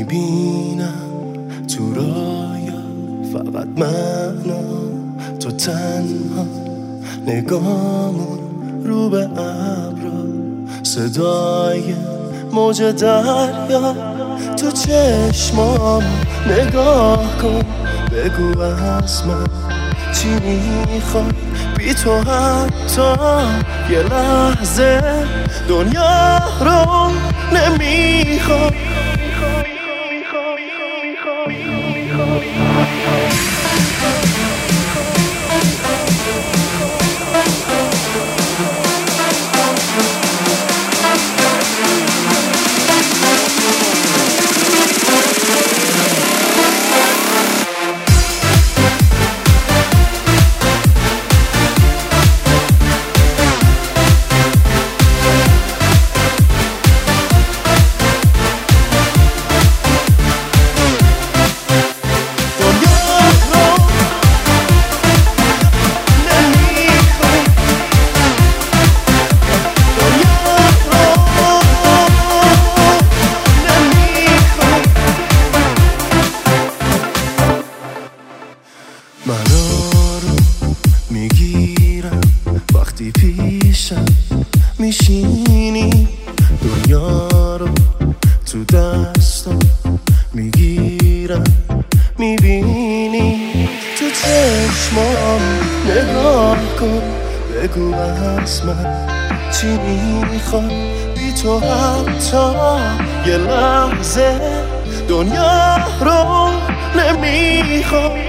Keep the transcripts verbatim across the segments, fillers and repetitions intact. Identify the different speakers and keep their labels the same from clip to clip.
Speaker 1: میبینم تو رایا فقط من و تو تنها، نگامون رو به ابرا، صدای موج دریا تو چشمام نگاه کن، بگو از من چی میخوای، بی تو حتی یه لحظه دنیا رو نمیخوام. منو رو میگیرم وقتی پیشم میشینی، دنیا رو تو دستم میگیرم، میبینی تو چشمام نگاه کن، بگو از من چی میخوای، بی تو حتی یه لحظه دنیا رو نمیخوام.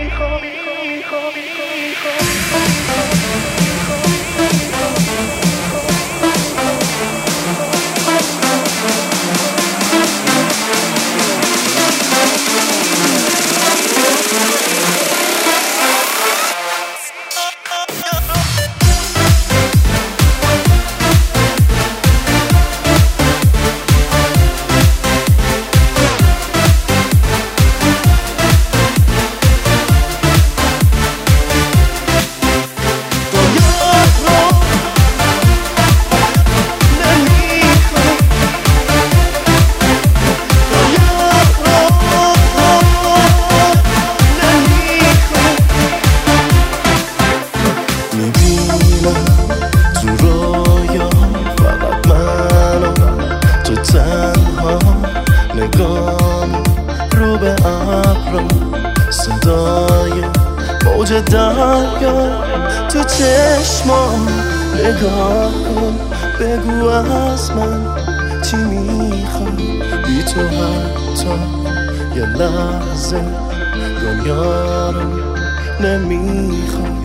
Speaker 1: نگام رو به ابرا، صدای موج دریا تو چشمام نگاه کن، بگو از من چی میخوای، بی تو حتی یه لحظه دنیا رو نمیخوام.